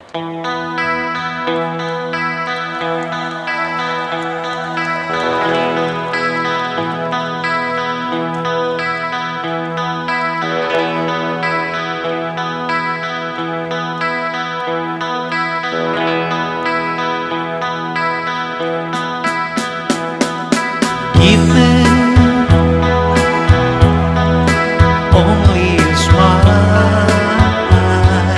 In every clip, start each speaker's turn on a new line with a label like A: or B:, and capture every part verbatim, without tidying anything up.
A: Give me only a smile,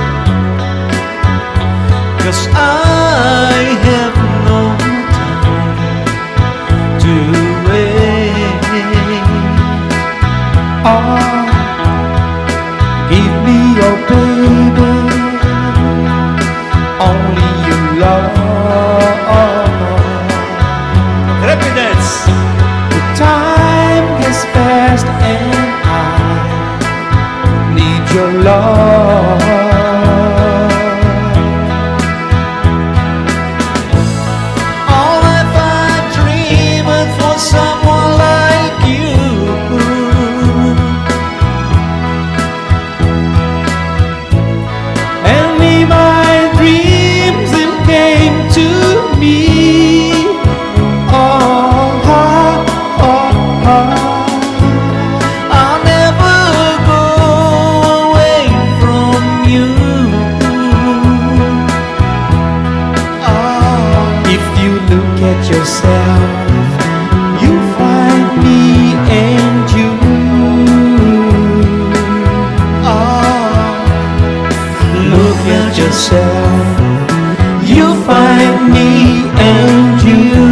A: 'cause I have no time to wait.
B: Oh, give me your baby, only your love.
A: Evidence.
B: The time has passed and I need your love.
A: All have I dreamed for someone like you,
B: And me, my dreams it came to me. Oh, oh, oh, oh.
A: I'll never go away from you. Oh,
B: If you look at yourself, you find me and you.
A: oh,
B: Look at yourself, you find me and you.